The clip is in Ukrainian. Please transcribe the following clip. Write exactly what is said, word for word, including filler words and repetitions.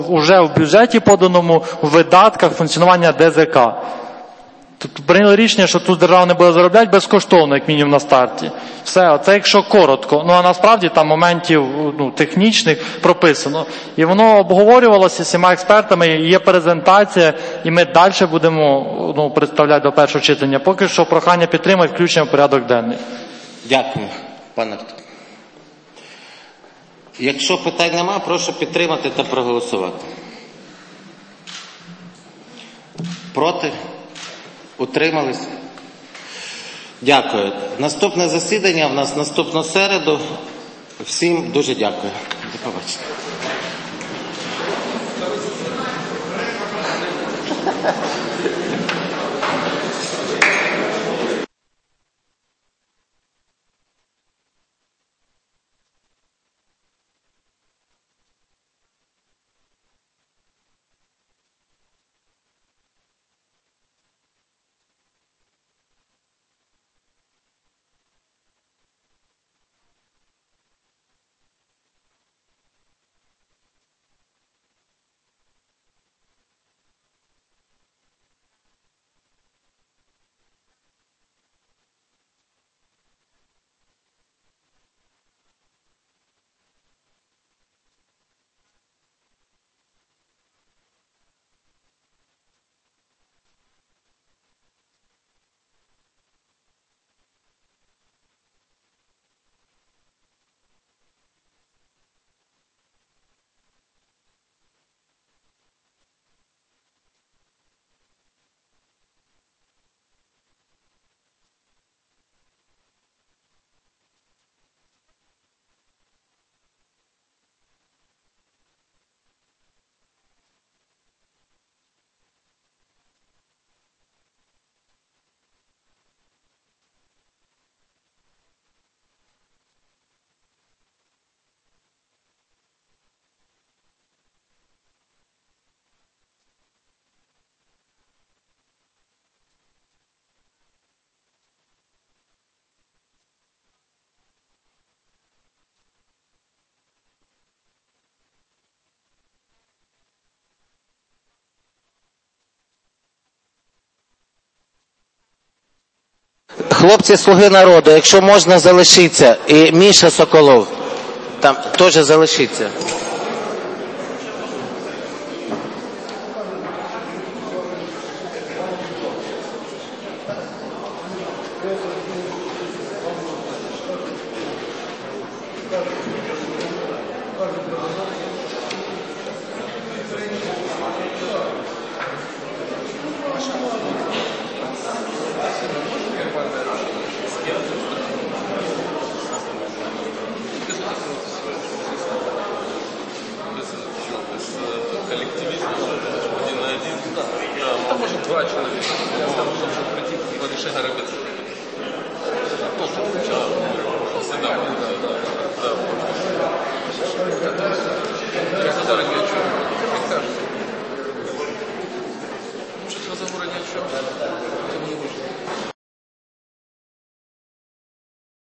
уже в бюджеті поданому, в видатках функціонування Д З К. Тобто прийняли рішення, що тут держава не буде заробляти безкоштовно, як мінімум на старті. Все, це якщо коротко. Ну а насправді там моментів ну, технічних прописано. І воно обговорювалося з всіма експертами, є презентація, і ми далі будемо ну, представляти до першого читання. Поки що прохання підтримати включення в порядок денний. Дякую, пане Артур. Якщо питань нема, прошу підтримати та проголосувати. Проти? Утримались? Дякую. Наступне засідання в нас наступну середу. Всім дуже дякую. До побачення. Хлопці Слуги народу, якщо можна, залишіться. І Міша Соколов, там теж залишіться. Да, да, да, да.